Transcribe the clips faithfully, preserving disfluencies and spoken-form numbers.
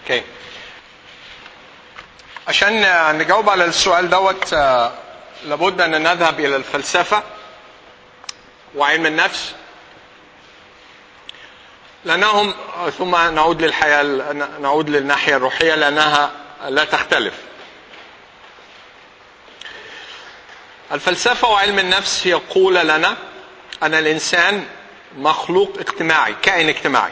اوكي. عشان نجاوب على السؤال دوت لابد ان نذهب الى الفلسفة وعلم النفس، لانهم ثم نعود للحياة، نعود للناحية الروحية لانها لا تختلف. الفلسفة وعلم النفس يقول لنا ان الانسان مخلوق اجتماعي، كائن اجتماعي.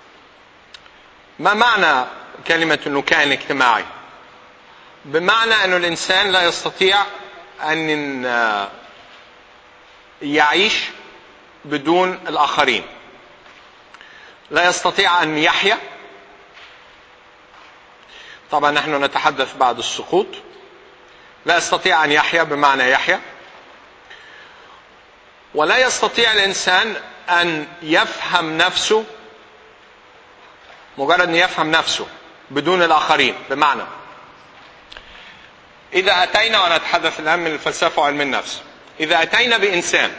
ما معنى كلمة انه كائن اجتماعي؟ بمعنى انه الانسان لا يستطيع ان يعيش بدون الاخرين، لا يستطيع ان يحيا. طبعا نحن نتحدث بعد السقوط. لا يستطيع ان يحيا بمعنى يحيا، ولا يستطيع الانسان ان يفهم نفسه، مجرد ان يفهم نفسه بدون الاخرين. بمعنى اذا اتينا، ونتحدث الان من الفلسفة وعلم النفس، اذا اتينا بانسان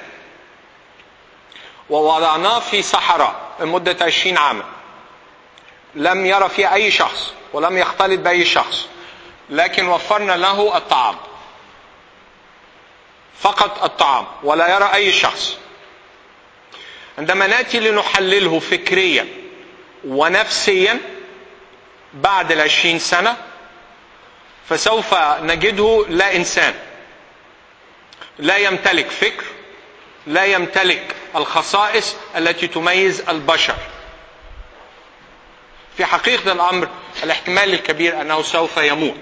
ووضعناه في صحراء لمدة عشرين عاما، لم يرى فيها اي شخص ولم يختلط باي شخص، لكن وفرنا له الطعام، فقط الطعام، ولا يرى اي شخص، عندما ناتي لنحلله فكريا ونفسيا بعد العشرين سنة، فسوف نجده لا انسان، لا يمتلك فكر، لا يمتلك الخصائص التي تميز البشر. في حقيقة الامر الاحتمال الكبير انه سوف يموت.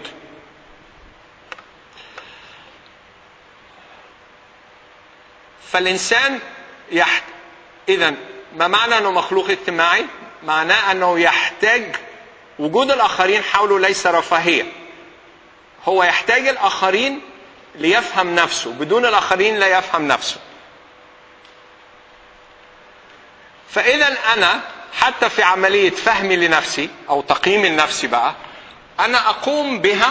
فالانسان يحت... اذا ما معنى انه مخلوق اجتماعي؟ معناه انه يحتاج وجود الاخرين حوله، ليس رفاهية. هو يحتاج الاخرين ليفهم نفسه، بدون الاخرين لا يفهم نفسه. فاذا انا حتى في عملية فهمي لنفسي او تقييمي لنفسي بقى، انا اقوم بها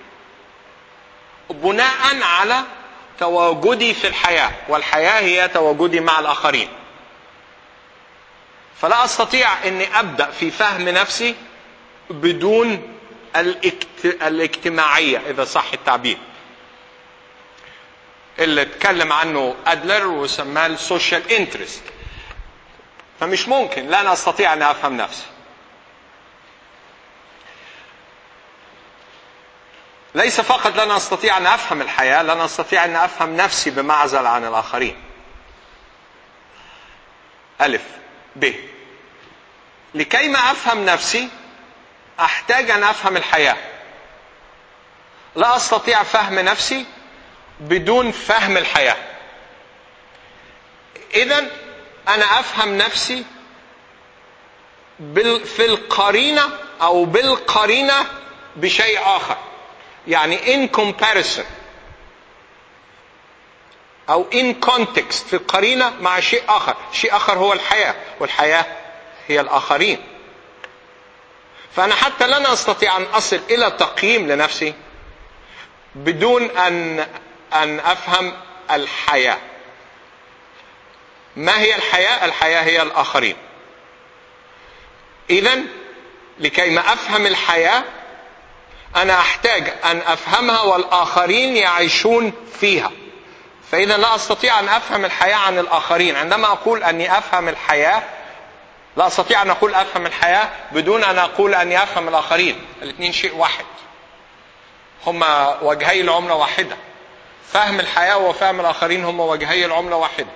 بناء على تواجدي في الحياة، والحياة هي تواجدي مع الاخرين. فلا استطيع اني ابدأ في فهم نفسي بدون الاجتماعية، اذا صح التعبير، اللي اتكلم عنه أدلر وسماه السوشيال انترست. فمش ممكن، لا استطيع ان افهم نفسي. ليس فقط لن استطيع ان افهم الحياة، لن استطيع ان افهم نفسي بمعزل عن الاخرين. الف ب لكي ما افهم نفسي احتاج ان افهم الحياة. لا استطيع فهم نفسي بدون فهم الحياة. اذن انا افهم نفسي في القرينة او بالقرينة بشيء اخر، يعني in comparison او in context، في القرينة مع شيء اخر. شيء اخر هو الحياة، والحياة هي الاخرين. فانا حتى لن استطيع ان اصل الى تقييم لنفسي بدون ان ان افهم الحياة. ما هي الحياة؟ الحياة هي الاخرين. اذن لكي ما افهم الحياة انا احتاج ان افهمها والاخرين يعيشون فيها. فاذا لا استطيع ان افهم الحياة عن الاخرين. عندما اقول اني افهم الحياة، لا استطيع ان اقول افهم الحياة بدون ان اقول اني افهم الاخرين. الاثنين شيء واحد، هما وجهي العملة واحدة. فهم الحياة وفهم الاخرين هما وجهي العملة واحدة.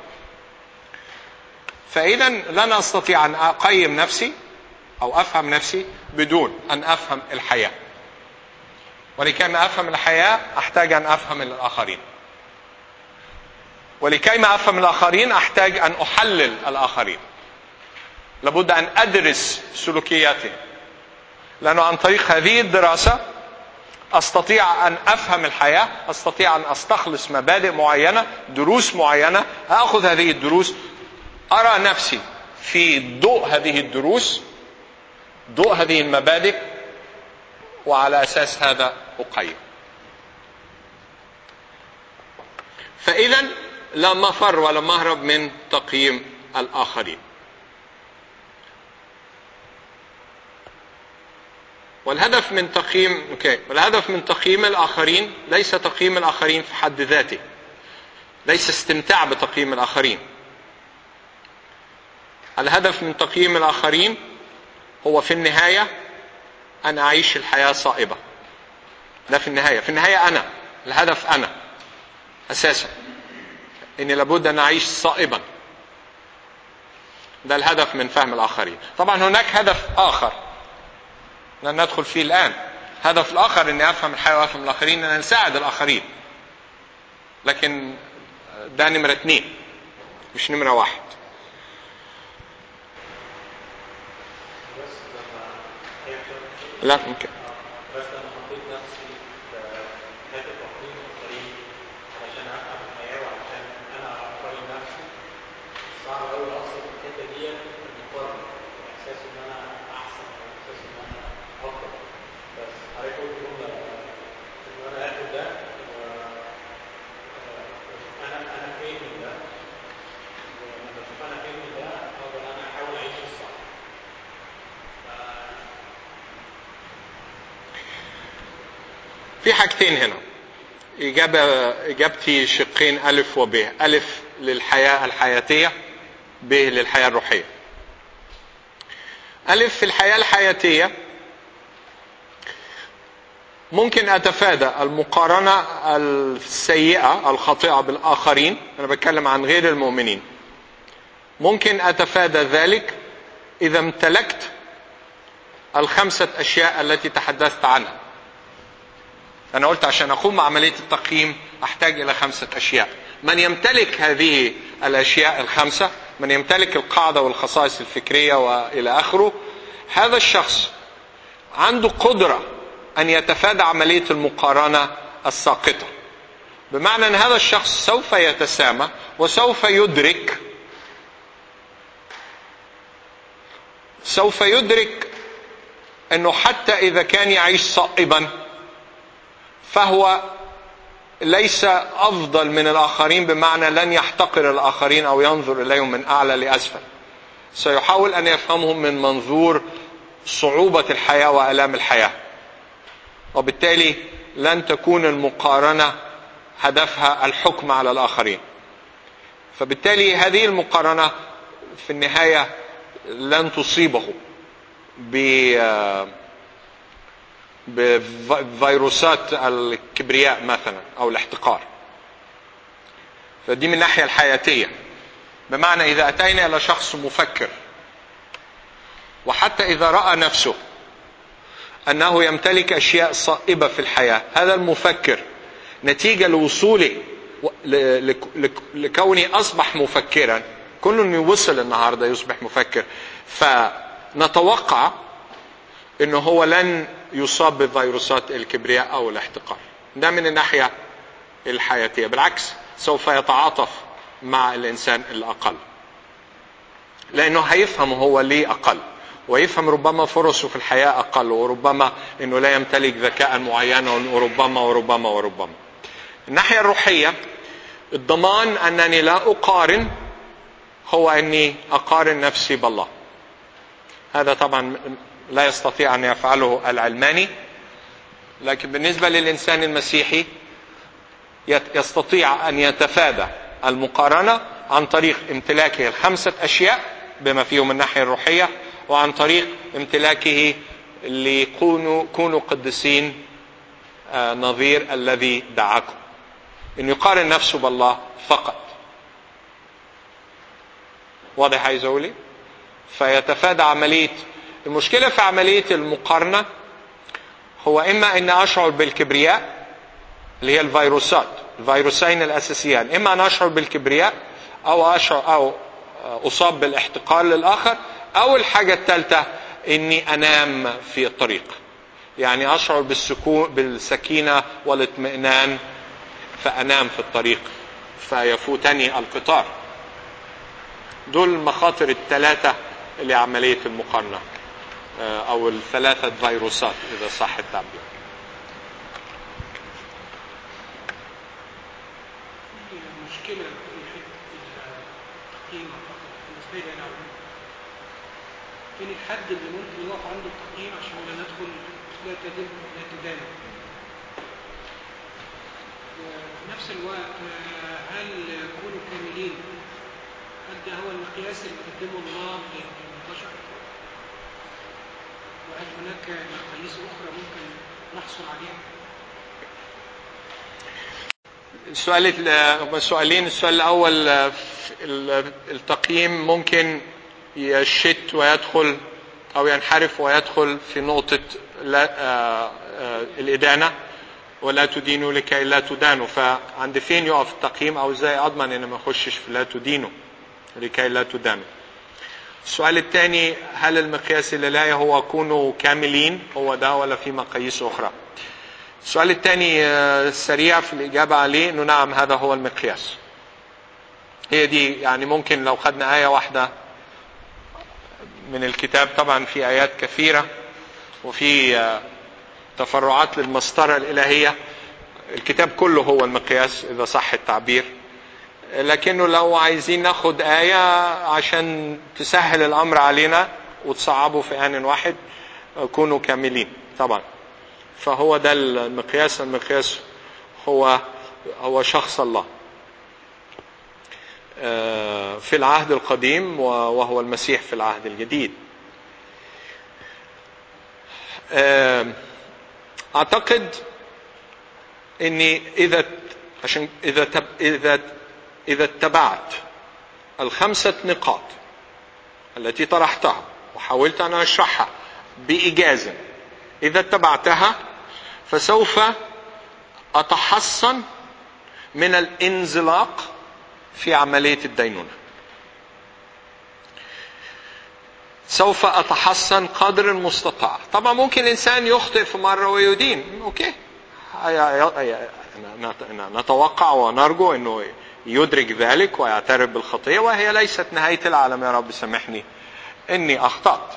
فاذا لن استطيع ان اقيم نفسي او افهم نفسي بدون ان افهم الحياة. ولكي ما افهم الحياة احتاج ان افهم الاخرين. ولكي ما افهم الاخرين احتاج ان احلل الاخرين. لابد ان ادرس سلوكياتهم، لانه عن طريق هذه الدراسة استطيع ان افهم الحياة، استطيع ان استخلص مبادئ معينة، دروس معينة. اخذ هذه الدروس، ارى نفسي في ضوء هذه الدروس، ضوء هذه المبادئ، وعلى اساس هذا اقيم. فاذا لا مفر ولا مهرب من تقييم الآخرين. والهدف من تقييم اوكي والهدف من تقييم الآخرين ليس تقييم الآخرين في حد ذاته، ليس استمتاع بتقييم الآخرين. الهدف من تقييم الآخرين هو في النهاية أن أعيش الحياة صائبة. ده في النهاية في النهاية أنا الهدف أنا أساسا إني لابد أن أعيش صائبا. ده الهدف من فهم الآخرين. طبعا هناك هدف آخر لن ندخل فيه الآن. هدف الآخر إني أفهم الحياة وأفهم الآخرين، أن نساعد الآخرين، لكن ده نمرة اثنين مش نمرة واحد. لا ممكن بس انا حطيت نفسي في حته تقييم الاخرين علشان افهم الحياه وعشان انا اقيم نفسي. صعب قوي اصلا في الحته ديت المقارنه، احساس ان انا احسن او احساس ان انا افضل. بس حضرتك قلت جمله ان انا اخد ده واشوف انا انا فين من ده، ولما اشوف انا فين من ده اقدر انا احاول اعيش الصح. في حاجتين هنا. إجابة إجابتي شقين ألف وب. ألف للحياة الحياتية، ب للحياة الروحية. ألف في الحياة الحياتية ممكن أتفادى المقارنة السيئة الخاطئة بالآخرين. أنا بتكلم عن غير المؤمنين. ممكن أتفادى ذلك إذا امتلكت الخمسة أشياء التي تحدثت عنها. أنا قلت عشان أقوم بعملية التقييم أحتاج إلى خمسة أشياء. من يمتلك هذه الأشياء الخمسة، من يمتلك القاعدة والخصائص الفكرية وإلى آخره، هذا الشخص عنده قدرة أن يتفادى عملية المقارنة الساقطة. بمعنى أن هذا الشخص سوف يتسامى وسوف يدرك سوف يدرك أنه حتى إذا كان يعيش صائبا فهو ليس أفضل من الآخرين، بمعنى لن يحتقر الآخرين أو ينظر إليهم من أعلى لأسفل. سيحاول أن يفهمهم من منظور صعوبة الحياة وآلام الحياة، وبالتالي لن تكون المقارنة هدفها الحكم على الآخرين. فبالتالي هذه المقارنة في النهاية لن تصيبه بفيروسات الكبرياء مثلا أو الاحتقار. فدي من الناحية الحياتية. بمعنى إذا أتينا إلى شخص مفكر، وحتى إذا رأى نفسه أنه يمتلك أشياء صائبة في الحياة، هذا المفكر نتيجة لوصوله لكوني أصبح مفكرا، كل يوصل النهاردة يصبح مفكر، فنتوقع أنه هو لن يصاب بفيروسات الكبرياء أو الاحتقار. ده من الناحية الحياتية. بالعكس سوف يتعاطف مع الإنسان الأقل، لأنه هيفهم هو ليه أقل، ويفهم ربما فرصه في الحياة أقل، وربما أنه لا يمتلك ذكاء معين، وربما وربما وربما. الناحية الروحية، الضمان أنني لا أقارن هو أني أقارن نفسي بالله. هذا طبعا لا يستطيع أن يفعله العلماني، لكن بالنسبة للإنسان المسيحي يستطيع أن يتفادى المقارنة عن طريق امتلاكه الخمسة أشياء بما فيهم الناحية الروحية، وعن طريق امتلاكه اللي كونوا كونوا قدسين نظير الذي دعاكم. إن يقارن نفسه بالله فقط. واضح عايز أقولي؟ فيتفادى عملية. المشكلة في عملية المقارنة هو إما أن أشعر بالكبرياء اللي هي الفيروسات، الفيروسين الأساسيان، إما أن أشعر بالكبرياء أو أشعر أو أصاب بالاحتقار للآخر، أو الحاجة الثالثة إني أنام في الطريق، يعني أشعر بالسكون بالسكينة والاطمئنان فأنام في الطريق فيفوتني القطار. دول المخاطر الثلاثة لعملية المقارنة، أو الثلاثة فيروسات إذا صح التعبير. المشكلة في التقييم بالنسبة لنا فين الحد اللي ممكن يقف عنده التقييم عشان لا ندخل لا تدين لا تدان؟ وفي نفس الوقت هل كونوا كاملين هل ده هو المقياس اللي قدمه الله للبشر؟ وهل هناك مقاييس أخرى ممكن نحصل عليها؟ السؤال السؤالين السؤال الأول التقييم ممكن يشت ويدخل أو ينحرف ويدخل في نقطة الإدانة ولا تدينوا لكي لا تدانوا. فعند فين يقف التقييم أو إزاي أضمن إن ما أخشش في لا تدينوا لكي لا تدانوا؟ السؤال الثاني هل المقياس الإلهي هو كونوا كاملين هو ده ولا في مقاييس أخرى؟ السؤال الثاني سريع في الإجابة عليه إنه نعم هذا هو المقياس. هي دي يعني ممكن لو خدنا آية واحدة من الكتاب، طبعا في آيات كثيرة وفي تفرعات للمسطرة الإلهية، الكتاب كله هو المقياس إذا صح التعبير، لكنه لو عايزين ناخد آية عشان تسهل الأمر علينا وتصعبه في آن واحد كونوا كاملين طبعا. فهو ده المقياس، المقياس هو هو شخص الله في العهد القديم وهو المسيح في العهد الجديد. أعتقد إني إذا عشان إذا تب إذا إذا اتبعت الخمسة نقاط التي طرحتها وحاولت أن أشرحها بإيجاز، إذا اتبعتها فسوف أتحصن من الانزلاق في عملية الدينونة. سوف أتحصن قدر المستطاع. طبعا ممكن الإنسان يخطئ في مرة ويدين، أوكي، نتوقع ونرجو أنه يدرك ذلك ويعترف بالخطية، وهي ليست نهاية العالم، يا رب سامحني إني أخطأت.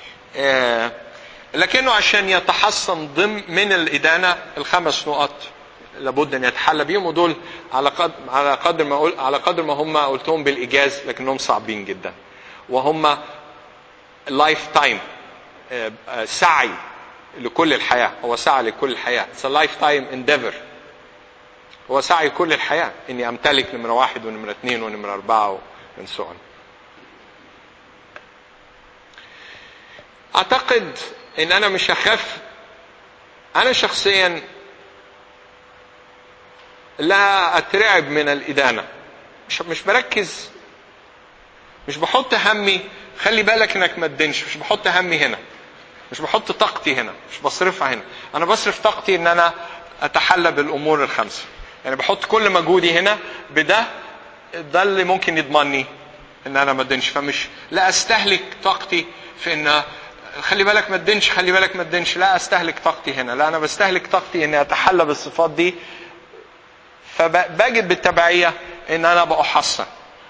لكنه عشان يتحصن ضمن من الإدانة الخمس نقط لابد أن يتحلى بهم، ودول على قدر على قدر ما أقول على قدر ما هم قلتهم بالإيجاز لكنهم صعبين جدا، وهم لايف تايم، سعي لكل الحياة. هو سعي لكل الحياة. It's a lifetime endeavor. هو سعي كل الحياة إني أمتلك نمرة واحد ونمرة اثنين ونمرة أربعة ومن سؤال. أعتقد إن أنا مش هخاف. أنا شخصيا لا أترعب من الإدانة. مش مش بركز، مش بحط همي خلي بالك إنك ما تدينش. مش بحط همي هنا، مش بحط طاقتي هنا، مش بصرفها هنا. أنا بصرف طاقتي إن أنا أتحلى بالأمور الخمسة. يعني بحط كل مجهودي هنا بده، ده اللي ممكن يضمنني إن أنا ما أدينش. فمش لا أستهلك طاقتي في إن خلي بالك ما تدينش خلي بالك ما تدينش. لا أستهلك طاقتي هنا، لا أنا بستهلك طاقتي إني أتحلى بالصفات دي. فبجد بالتبعية إن أنا بأحصن.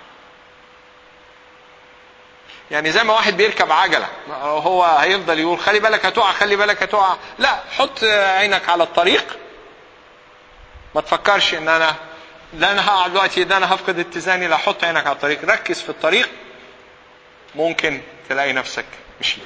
يعني زي ما واحد بيركب عجلة هو هيفضل يقول خلي بالك هتقع خلي بالك هتقع. لا، حط عينك على الطريق، ما تفكرش ان انا لا انا هقع دلوقتي ده انا هفقد اتزاني. لا، حط عينك على الطريق، ركز في الطريق، ممكن تلاقي نفسك مشيت.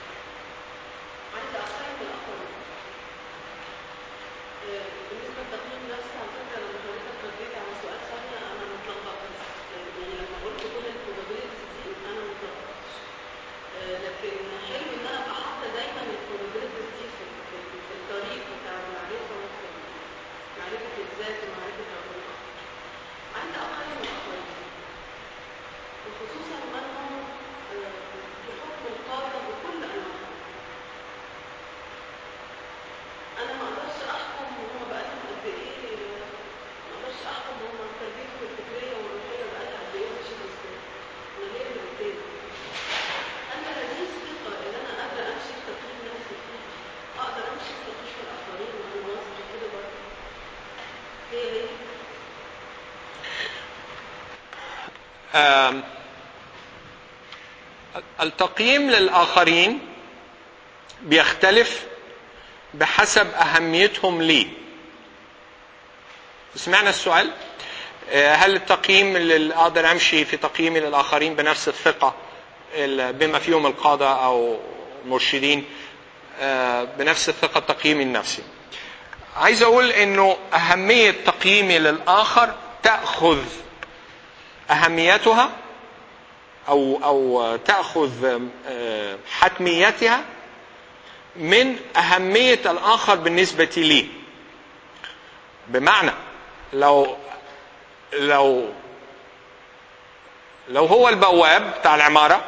التقييم للآخرين بيختلف بحسب أهميتهم لي. سمعنا السؤال؟ هل التقييم اللي أقدر أمشي في تقييمي للآخرين بنفس الثقة بما فيهم القادة أو مرشدين بنفس الثقة التقييمي النفسي. عايز أقول إنه أهمية تقييمي للآخر تأخذ أهميتها أو أو تأخذ حتميتها من أهمية الآخر بالنسبة لي. بمعنى لو لو لو هو البواب بتاع العمارة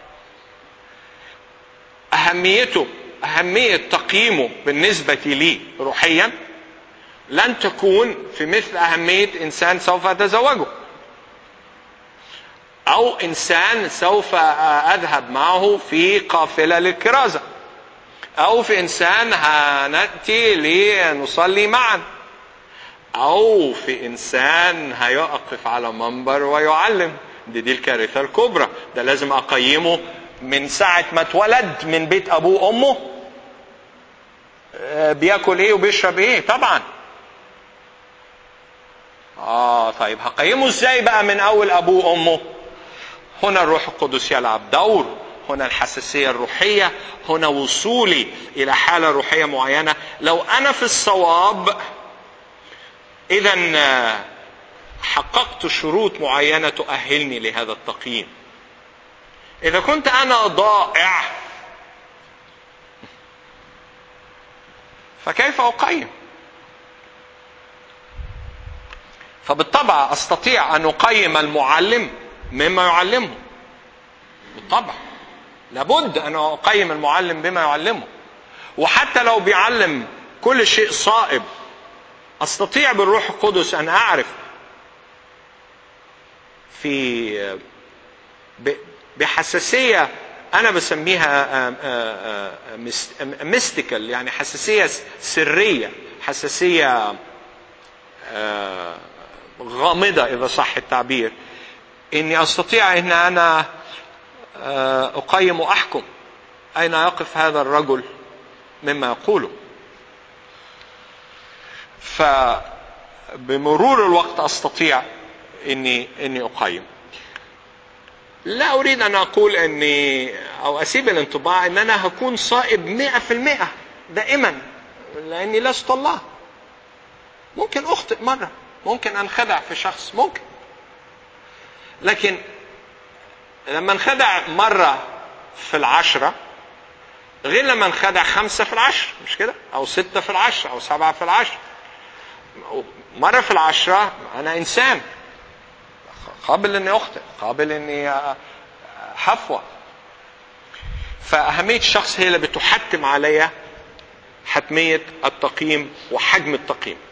أهميته أهمية تقييمه بالنسبة لي روحيا لن تكون في مثل أهمية إنسان سوف أتزوجه أو إنسان سوف أذهب معه في قافلة للكرازة أو في إنسان هنأتي لنصلي معا أو في إنسان هيقف على منبر ويعلم. دي دي الكارثة الكبرى. ده لازم أقيمه من ساعة ما اتولد من بيت أبوه وأمه بياكل إيه وبيشرب إيه. طبعا آه طيب هقيمه إزاي بقى من أول أبوه وأمه؟ هنا الروح القدس يلعب دور، هنا الحساسية الروحية، هنا وصولي إلى حالة روحية معينة. لو أنا في الصواب إذن حققت شروط معينة تؤهلني لهذا التقييم. إذا كنت أنا ضائع فكيف أقيم؟ فبالطبع أستطيع أن أقيم المعلم مما يعلمه. بالطبع لابد أن أقيم المعلم بما يعلمه. وحتى لو بيعلم كل شيء صائب أستطيع بالروح القدس أن أعرف في بحساسية أنا بسميها ميستيكال، يعني حساسية سرية، حساسية غامضة إذا صح التعبير، إني أستطيع أن أنا أقيم وأحكم أين يقف هذا الرجل مما يقوله. فبمرور الوقت أستطيع إني إني أقيم. لا أريد أن أقول إني أو أسيب الانطباع إن أنا هكون صائب مئة في المئة دائما، لأني لست الله. ممكن أخطئ مرة، ممكن أنخدع في شخص، ممكن. لكن لما انخدع مرة في العشرة غير لما انخدع خمسة في العشر، مش كده؟ أو ستة في العشر أو سبعة في العشر. مرة في العشرة أنا إنسان قابل إني أخطئ، قابل إني حفوة. فأهمية الشخص هي اللي بتحتم عليها حتمية التقييم وحجم التقييم.